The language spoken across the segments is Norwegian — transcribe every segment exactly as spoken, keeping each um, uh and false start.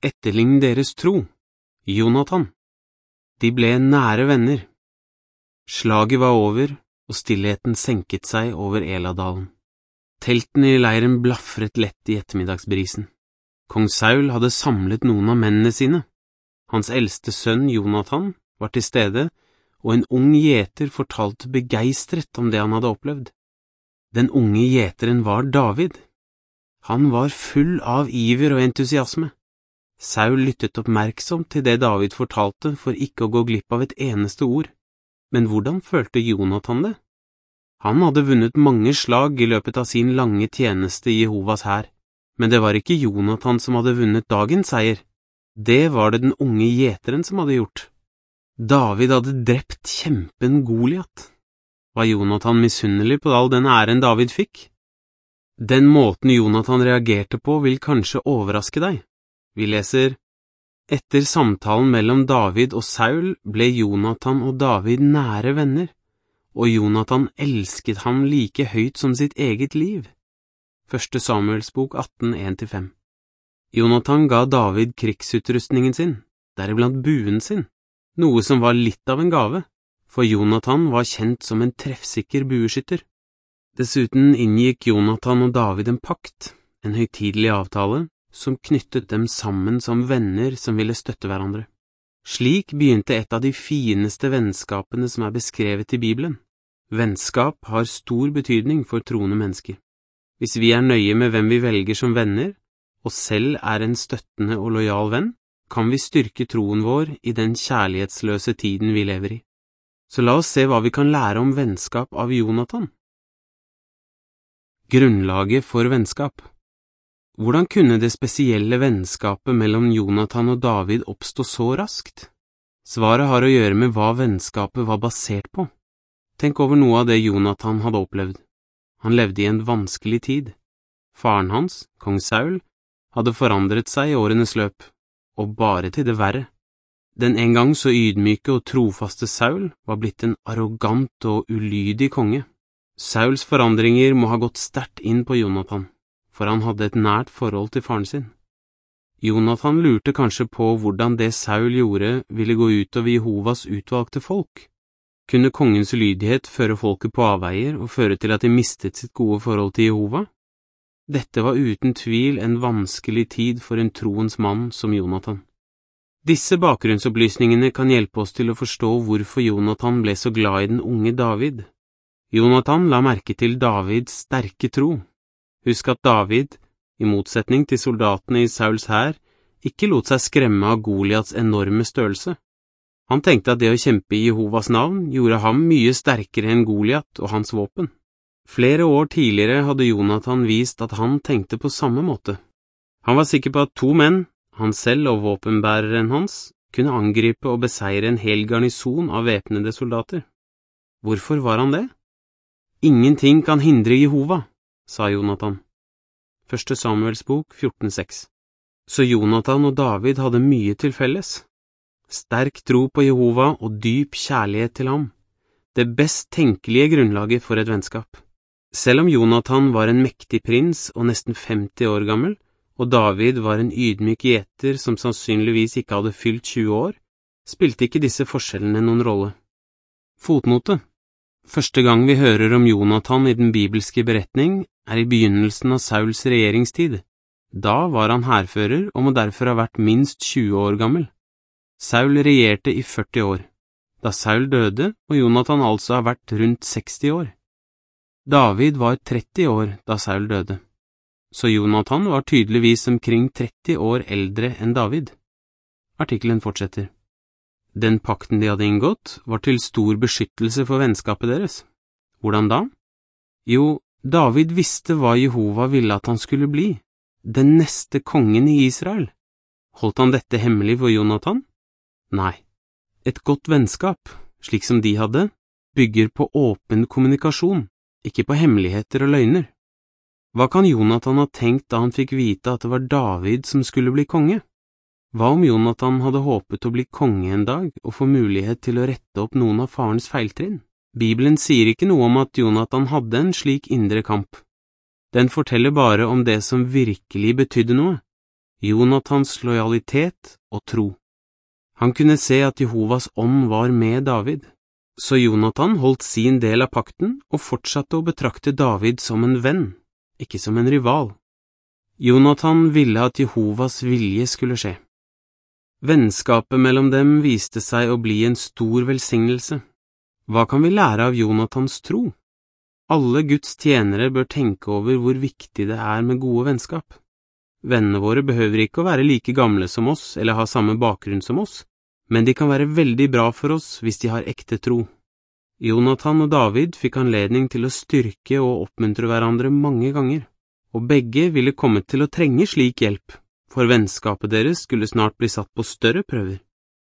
Etterlign deres tro, Jonathan. De ble nære venner. Slaget var over, og stillheten senket seg over Eladalen. Teltene i leiren blaffret lett i ettermiddagsbrisen. Kong Saul hadde samlet noen av mennene sine. Hans eldste sønn Jonathan var til stede, og en ung gjeter fortalte begeistret om det han hadde opplevd. Den unge gjeteren var David. Han var full av iver og entusiasme. Saul lyttet oppmerksomt til det David fortalte for ikke å gå glipp av et eneste ord. Men hvordan følte Jonathan det? Han hadde vunnet mange slag i løpet av sin lange tjeneste i Jehovas hær, men det var ikke Jonathan som hadde vunnet dagens seier. Det var det den unge gjeteren som hadde gjort. David hadde drept kjempen Goliat. Var Jonathan misunnelig på all den æren David fikk? Den måten Jonathan reagerte på vil kanskje overraske deg. Vi leser: Etter samtalen mellom David og Saul ble Jonathan og David nære venner, og Jonathan elsket ham like høyt som sitt eget liv. Første Samuels bok atten, en til fem. Jonathan ga David krigsutrustningen sin, deriblant buen sin, noe som var litt av en gave, for Jonathan var kjent som en treffsikker bueskytter. Dessuten inngikk Jonathan og David en pakt, en høytidelig avtale, som knyttet dem sammen som venner som ville støtte hverandre. Slik begynte et av de fineste vennskapene som er beskrevet i Bibelen. Vennskap har stor betydning for troende mennesker. Hvis vi er nøye med hvem vi velger som venner, og selv er en støttende og lojal venn, kan vi styrke troen vår i den kjærlighetsløse tiden vi lever i. Så la oss se hva vi kan lære om vennskap av Jonathan. Grunnlaget for vennskap. Hvordan kunne det spesielle vennskapet mellom Jonathan og David oppstå så raskt? Svaret har å gjøre med hva vennskapet var basert på. Tenk over noe av det Jonathan hadde opplevd. Han levde i en vanskelig tid. Faren hans, kong Saul, hadde forandret seg i årenes løp, og bare til det verre. Den en gang så ydmyke og trofaste Saul var blitt en arrogant og ulydig konge. Sauls forandringer må ha gått sterkt inn på Jonathan, for han hadde et nært forhold til faren sin. Jonathan lurte kanskje på hvordan det Saul gjorde ville gå utover Jehovas utvalgte folk. Kunne kongens lydighet føre folket på avveier og føre til at de mistet sitt gode forhold til Jehova? Dette var uten tvil en vanskelig tid for en troens mann som Jonathan. Disse bakgrunnsopplysningene kan hjelpe oss til å forstå hvorfor Jonathan ble så glad i den unge David. Jonathan la merke til Davids sterke tro. Husk at David, i motsetning til soldatene i Sauls hær, ikke lot seg skremme av Goliats enorme størrelse. Han tenkte at det å kjempe i Jehovas navn gjorde ham mye sterkere enn Goliat og hans våpen. Flere år tidligere hadde Jonathan vist at han tenkte på samme måte. Han var sikker på at to menn, han selv og våpenbæreren hans, kunne angripe og beseire en hel garnison av væpnede soldater. Hvorfor var han det? Ingenting kan hindre Jehova, sa Jonathan. Første Samuels bok fjorten seks. Så Jonathan og David hadde mye til felles. Sterk tro på Jehova og dyp kjærlighet til ham. Det best tenkelige grunnlaget for et vennskap. Selv om Jonathan var en mektig prins og nesten femti år gammel, og David var en ydmyk gjeter som sannsynligvis ikke hadde fylt tjue år, spilte ikke disse forskjellene noen rolle. Fotnote. Første gang vi hører om Jonathan i den bibelske beretning er i begynnelsen av Sauls regjeringstid. Da var han hærfører og må derfor ha vært minst tjue år gammel. Saul regjerte i førti år, da Saul døde og Jonathan altså har vært rundt seksti år. David var tretti år da Saul døde, så Jonathan var tydeligvis omkring tretti år eldre enn David. Artikkelen fortsetter. Den pakten de hadde inngått var til stor beskyttelse for vennskapet deres. Hvordan da? Jo, David visste hva Jehova ville at han skulle bli, den neste kongen i Israel. Holdt han dette hemmelig for Jonathan? Nei. Et godt vennskap, slik som de hadde, bygger på åpen kommunikasjon, ikke på hemmeligheter og løgner. Hva kan Jonathan ha tenkt da han fikk vite at det var David som skulle bli konge? Hva om Jonathan hadde håpet å bli konge en dag og få mulighet til å rette opp noen av farens feiltrinn? Bibelen sier ikke noe om at Jonathan hadde en slik indre kamp. Den forteller bare om det som virkelig betydde noe. Jonathans lojalitet og tro. Han kunne se at Jehovas ånd var med David, så Jonathan holdt sin del av pakten og fortsatte å betrakte David som en venn, ikke som en rival. Jonathan ville at Jehovas vilje skulle skje. Vennskapet mellom dem viste seg å bli en stor velsignelse. Hva kan vi lære av Jonathans tro? Alle Guds tjenere bør tenke over hvor viktig det er med gode vennskap. Vennene våre behøver ikke å være like gamle som oss eller ha samme bakgrunn som oss, men de kan være veldig bra for oss hvis de har ekte tro. Jonathan og David fikk anledning til å styrke og oppmuntre hverandre mange ganger, og begge ville komme til å trenge slik hjelp, for vennskapet deres skulle snart bli satt på større prøver.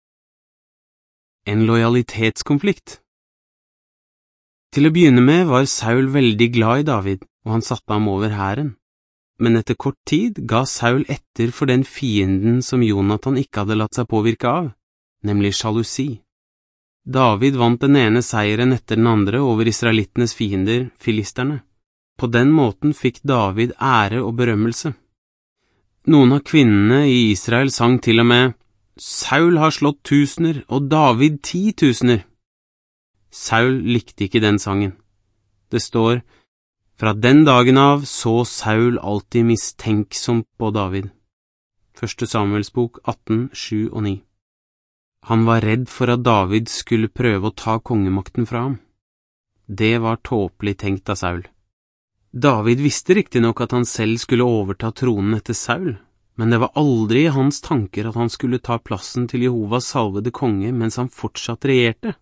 En lojalitetskonflikt. Til å begynne med var Saul veldig glad i David, og han satte ham over hæren. Men etter kort tid ga Saul etter for den fienden som Jonathan ikke hadde latt seg påvirke av, nemlig sjalusi. David vant den ene seieren etter den andre over israelittenes fiender, filisterne. På den måten fikk David ære og berømmelse. Noen av kvinnene i Israel sang til og med, «Saul har slått tusener, og David ti tusener». Saul likte ikke den sangen. Det står, «Fra den dagen av så Saul alltid mistenksom på David». Første Samuels bok atten, sju og ni. Han var redd for at David skulle prøve å ta kongemakten fra ham. Det var tåpelig tenkt av Saul. David visste riktig nok at han selv skulle overta tronen etter Saul, men det var aldri i hans tanker at han skulle ta plassen til Jehovas salvede konge mens han fortsatt regjerte.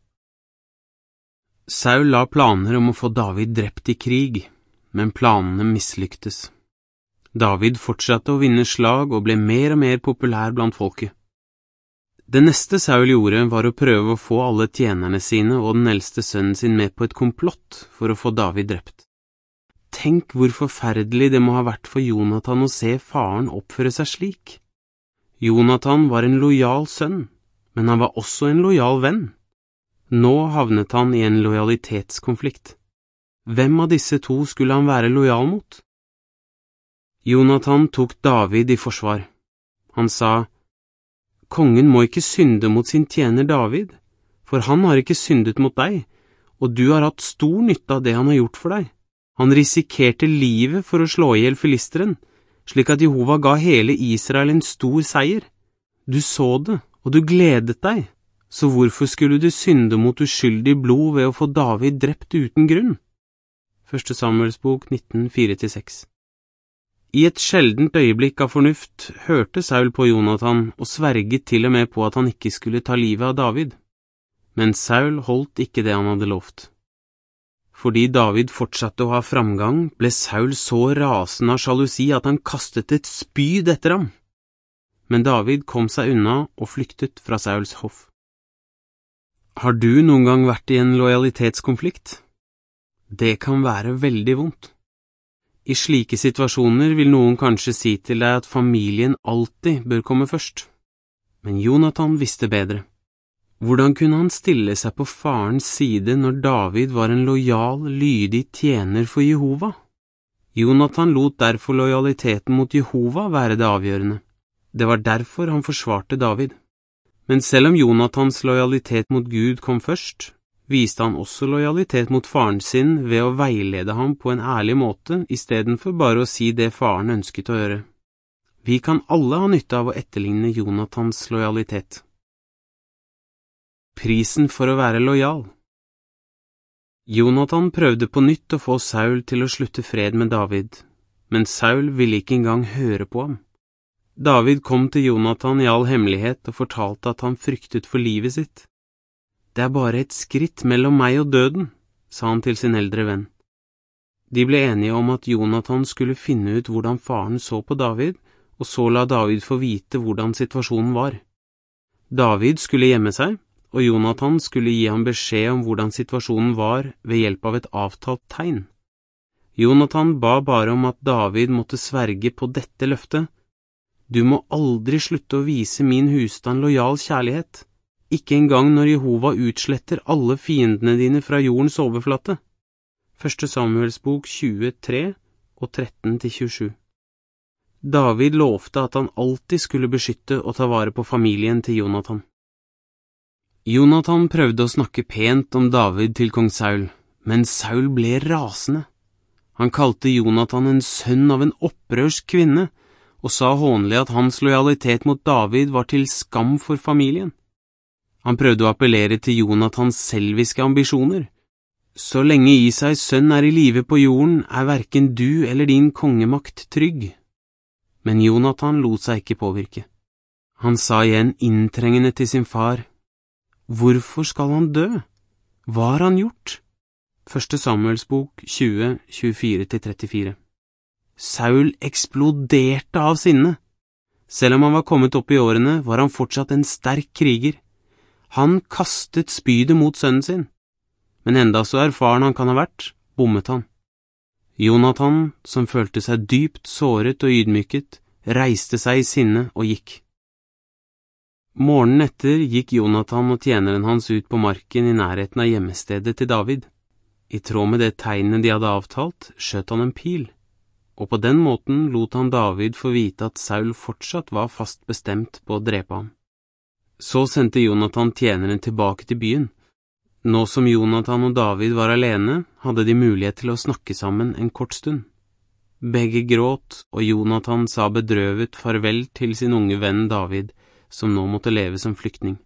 Saul la planer om å få David drept i krig, men planene mislyktes. David fortsatte å vinne slag og ble mer og mer populær blant folket. Det neste Saul gjorde var å prøve å få alle tjenerne sine og den eldste sønnen sin med på et komplott for å få David drept. Tenk hvor forferdelig det må ha vært for Jonathan å se faren oppføre seg slik. Jonathan var en lojal sønn, men han var også en lojal venn. Nå havnet han i en lojalitetskonflikt. Hvem av disse to skulle han være lojal mot? Jonathan tok David i forsvar. Han sa, «Kongen må ikke synde mot sin tjener David, for han har ikke syndet mot deg, og du har hatt stor nytte av det han har gjort for deg. Han risikerte livet for å slå ihjel filisteren, slik at Jehova ga hele Israel en stor seier. Du så det, og du gledet deg, så hvorfor skulle du synde mot uskyldig blod ved å få David drept uten grunn?» Første Samuels bok nitten, fire til seks. I et sjeldent øyeblikk av fornuft hørte Saul på Jonathan og sverget til og med på at han ikke skulle ta livet av David. Men Saul holdt ikke det han hadde lovt. Fordi David fortsatte å ha framgang, ble Saul så rasende av sjalusi at han kastet et spyd etter ham. Men David kom seg unna og flyktet fra Sauls hoff. Har du noen gang vært i en lojalitetskonflikt? Det kan være veldig vondt. I slike situasjoner vil noen kanskje si til deg at familien alltid bør komme først. Men Jonathan visste bedre. Hvordan kunne han stille seg på farens side når David var en lojal, lydig tjener for Jehova? Jonathan lot derfor lojaliteten mot Jehova være det avgjørende. Det var derfor han forsvarte David. Men selv om Jonathans lojalitet mot Gud kom først, viste han også lojalitet mot faren sin ved å veilede ham på en ærlig måte, i stedet for bare å si det faren ønsket å gjøre. Vi kan alle ha nytte av å etterligne Jonathans lojalitet. Prisen for å være lojal. Jonathan prøvde på nytt å få Saul til å slutte fred med David, men Saul ville ikke engang høre på ham. David kom til Jonathan i all hemmelighet og fortalte at han fryktet for livet sitt. «Det er bare et skritt mellom meg og døden», sa han til sin eldre venn. De ble enige om at Jonathan skulle finne ut hvordan faren så på David, og så la David få vite hvordan situasjonen var. David skulle gjemme seg, og Jonathan skulle gi ham beskjed om hvordan situasjonen var ved hjelp av et avtalt tegn. Jonathan ba bare om at David måtte sverge på dette løftet. «Du må aldri slutte å vise min husstand lojal kjærlighet, ikke engang når Jehova utsletter alle fiendene dine fra jordens overflate.» Første Samuels bok tjuetre og tretten til tjuesju. David lovte at han alltid skulle beskytte og ta vare på familien til Jonathan. Jonathan prøvde å snakke pent om David til kong Saul, men Saul ble rasende. Han kalte Jonathan en sønn av en opprørsk kvinne, og sa hånlig at hans lojalitet mot David var til skam for familien. Han prøvde å appellere til Jonathans selviske ambisjoner. Så lenge Isais sønn er i live på jorden, er hverken du eller din kongemakt trygg. Men Jonathan lot seg ikke påvirke. Han sa igjen inntrengende til sin far, «Hvorfor skal han dø? Hva har han gjort?» Første Samuels bok tjue, tjuefire til trettifire. Saul eksploderte av sinne. Selv om han var kommet opp i årene, var han fortsatt en sterk kriger. Han kastet spydet mot sønnen sin. Men enda så erfaren han kan ha vært, bommet han. Jonathan, som følte seg dypt såret og ydmyket, reiste seg i sinne og gikk. Morgenen etter gikk Jonathan og tjeneren hans ut på marken i nærheten av hjemmestedet til David. I tråd med det tegnet de hadde avtalt, skjøt han en pil, og på den måten lot han David få vite at Saul fortsatt var fast bestemt på å drepe ham. Så sendte Jonathan tjeneren tilbake til byen. Nå som Jonathan og David var alene, hadde de mulighet til å snakke sammen en kort stund. Begge gråt, og Jonathan sa bedrøvet farvel til sin unge venn David, som nå måtte leve som flyktning.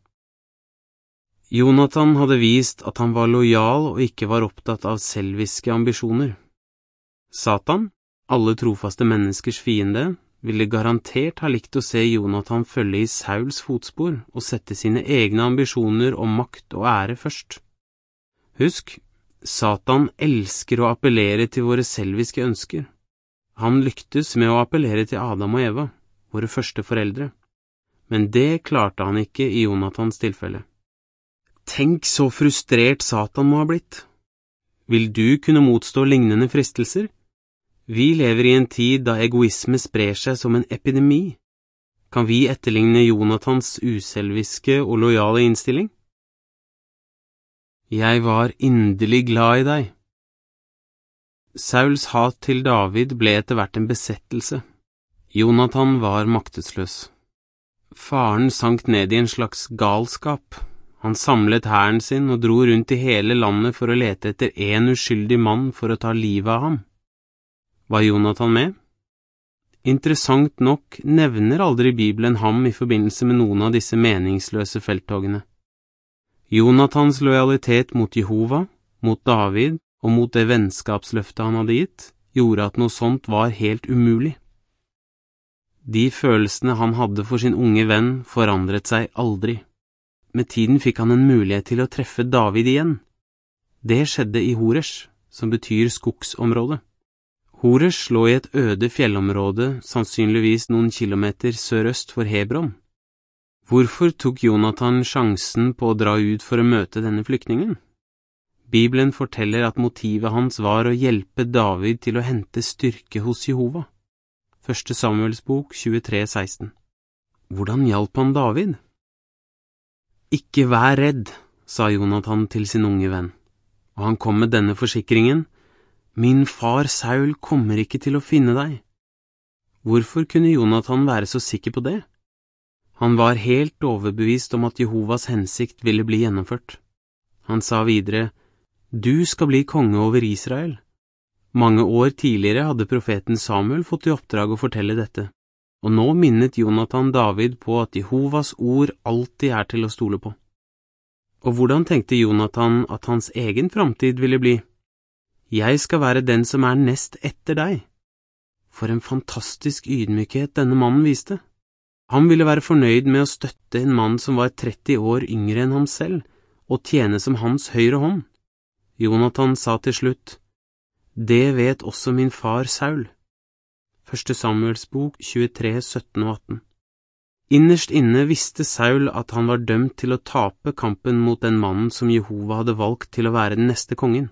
Jonathan hadde vist at han var lojal og ikke var opptatt av selviske ambisjoner. Satan, alle trofaste menneskers fiende, ville garantert ha likt å se Jonathan følge i Sauls fotspor og sette sine egne ambisjoner om makt og ære først. Husk, Satan elsker å appellere til våre selviske ønsker. Han lyktes med å appellere til Adam og Eva, våre første foreldre. Men det klarte han ikke i Jonathans tilfelle. Tenk så frustrert Satan må ha blitt. Vil du kunne motstå lignende fristelser? Vi lever i en tid da egoisme sprer seg som en epidemi. Kan vi etterligne Jonathans uselviske og lojale innstilling? Jeg var inderlig glad i deg. Sauls hat til David ble etter hvert en besettelse. Jonathan var maktesløs. Faren sank ned i en slags galskap. Han samlet hæren sin og dro rundt i hele landet for å lete etter en uskyldig mann for å ta livet av ham. Var Jonathan med? Interessant nok nevner aldri Bibelen ham i forbindelse med noen av disse meningsløse felttogene. Jonathans lojalitet mot Jehova, mot David og mot det vennskapsløftet han hadde gitt, gjorde at noe sånt var helt umulig. De følelsene han hadde for sin unge venn forandret seg aldri. Med tiden fikk han en mulighet til å treffe David igjen. Det skjedde i Horesh, som betyr skogsområde. Horesh lå i et øde fjellområde, sannsynligvis noen kilometer sørøst for Hebron. Hvorfor tok Jonathan sjansen på å dra ut for å møte denne flyktningen? Bibelen forteller at motivet hans var å hjelpe David til å hente styrke hos Jehova. Første Samuels bok tjuetre seksten. Hvordan hjalp han David? Ikke vær redd, sa Jonathan til sin unge venn, og han kom med denne forsikringen, min far Saul kommer ikke til å finne deg. Hvorfor kunne Jonathan være så sikker på det? Han var helt overbevist om at Jehovas hensikt ville bli gjennomført. Han sa videre, du skal bli konge over Israel. Mange år tidligere hadde profeten Samuel fått i oppdrag å fortelle dette. Og nå minnet Jonathan David på at Jehovas ord alltid er til å stole på. Og hvordan tenkte Jonathan at hans egen framtid ville bli? Jeg skal være den som er nest etter deg. For en fantastisk ydmykhet denne mannen viste. Han ville være fornøyd med å støtte en mann som var tretti år yngre enn ham selv, og tjene som hans høyre hånd. Jonathan sa til slutt, det vet også min far Saul. Første Samuels bok tjuetre, sytten og atten. Innerst inne visste Saul at han var dømt til å tape kampen mot den mannen som Jehova hadde valgt til å være den neste kongen.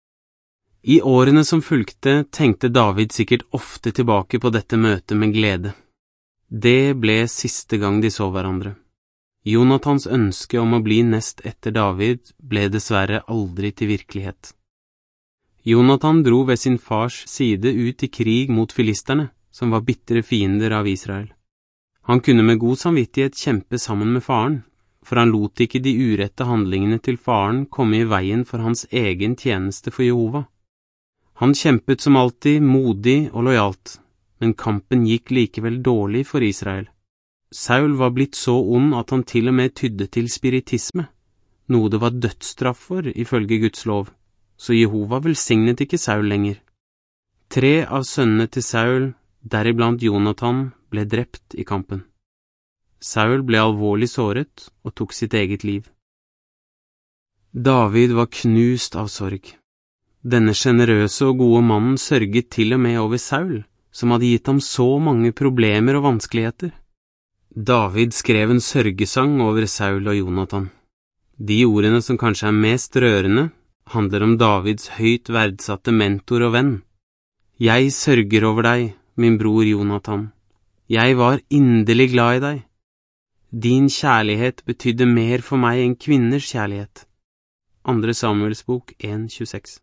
I årene som fulgte tenkte David sikkert ofte tilbake på dette møtet med glede. Det ble siste gang de så hverandre. Jonathans ønske om å bli nest etter David ble dessverre aldri til virkelighet. Jonathan dro ved sin fars side ut i krig mot filisterne, som var bittre fiender av Israel. Han kunne med god samvittighet kjempe sammen med faren, for han lot ikke de urette handlingene til faren komme i veien for hans egen tjeneste for Jehova. Han kjempet som alltid modig og lojalt, men kampen gikk likevel dårlig for Israel. Saul var blitt så ond at han til og med tydde til spiritisme, noe det var dødsstraff for ifølge Guds lov, så Jehova velsignet ikke Saul lenger. Tre av sønnene til Saul, deriblant Jonathan, ble drept i kampen. Saul ble alvorlig såret og tok sitt eget liv. David var knust av sorg. Denne generøse og gode mannen sørget til og med over Saul, som hadde gitt ham så mange problemer og vanskeligheter. David skrev en sørgesang over Saul og Jonathan. De ordene som kanskje er mest rørende, handler om Davids høyt verdsatte mentor og venn. Jeg sørger over deg, min bror Jonathan. Jeg var inderlig glad i deg. Din kjærlighet betydde mer for meg enn kvinners kjærlighet. Andre Samuels bok en tjueseks.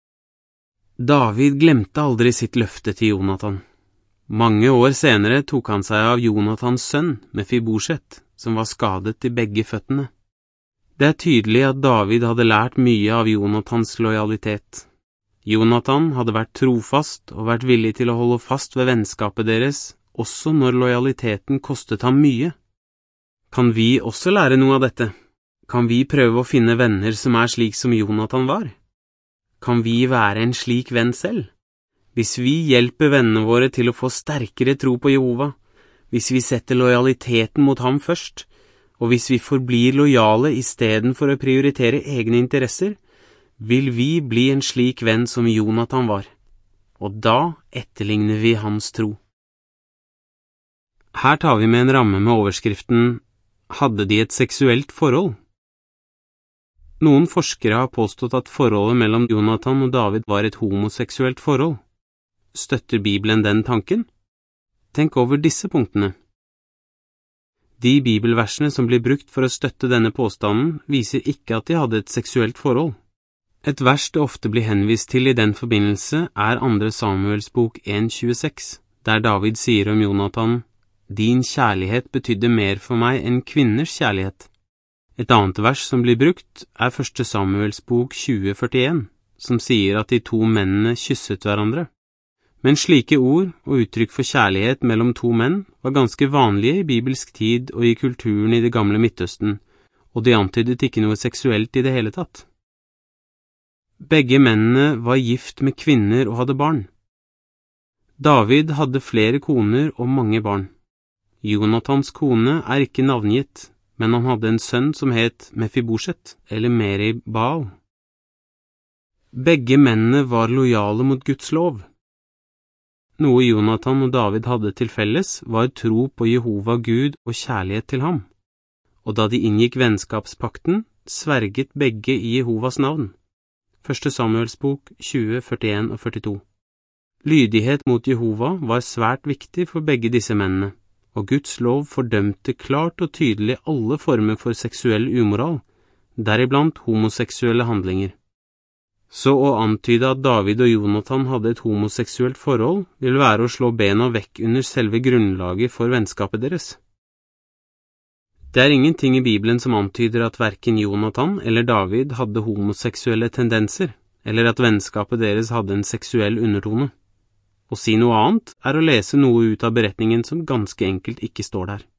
David glemte aldri sitt løfte til Jonathan. Mange år senere tok han seg av Jonathans sønn, Mefiboset, som var skadet i begge føttene. Det er tydelig at David hadde lært mye av Jonathans lojalitet. Jonathan hadde vært trofast og vært villig til å holde fast ved vennskapet deres, også når lojaliteten kostet ham mye. Kan vi også lære noe av dette? Kan vi prøve å finne venner som er slik som Jonathan var? Kan vi være en slik venn selv? Hvis vi hjelper vennene våre til å få sterkere tro på Jehova, hvis vi setter lojaliteten mot ham først, og hvis vi forblir lojale i stedet for å prioritere egne interesser, vil vi bli en slik venn som Jonathan var, og da etterligner vi hans tro. Her tar vi med en ramme med overskriften «Hadde de et seksuelt forhold?» Noen forskere har påstått at forholdet mellom Jonathan og David var et homoseksuelt forhold. Støtter Bibelen den tanken? Tenk over disse punktene. De bibelversene som blir brukt for å støtte denne påstanden, viser ikke at de hadde et seksuelt forhold. Et vers det ofte blir henvist til i den forbindelse er andre Samuels bok en tjueseks, der David sier om Jonathan, «Din kjærlighet betydde mer for meg enn kvinners kjærlighet». Et annet vers som blir brukt er første Samuels bok tjue førtien, som sier at de to mennene kysset hverandre. Men slike ord og uttrykk for kjærlighet mellom to menn var ganske vanlige i bibelsk tid og i kulturen i det gamle Midtøsten, og de antydet ikke noe seksuelt i det hele tatt. Begge mennene var gift med kvinner og hadde barn. David hadde flere koner og mange barn. Jonathans kone er ikke navngitt, men han hadde en sønn som het Mefiboset, eller Merib-Baal. Begge mennene var lojale mot Guds lov. Noe Jonathan og David hadde til felles var tro på Jehova Gud og kjærlighet til ham, og da de inngikk vennskapspakten, sverget begge i Jehovas navn. første Samuels bok tjue førtien og førtito. Lydighet mot Jehova var svært viktig for begge disse mennene, og Guds lov fordømte klart og tydelig alle former for seksuell umoral, deriblant homoseksuelle handlinger. Så å antyde at David og Jonathan hadde et homoseksuelt forhold, vil være å slå bena vekk under selve grunnlaget for vennskapet deres. Det er ingenting i Bibelen som antyder at hverken Jonathan eller David hadde homoseksuelle tendenser, eller at vennskapet deres hadde en seksuell undertone. Å si noe annet er å lese noe ut av beretningen som ganske enkelt ikke står der.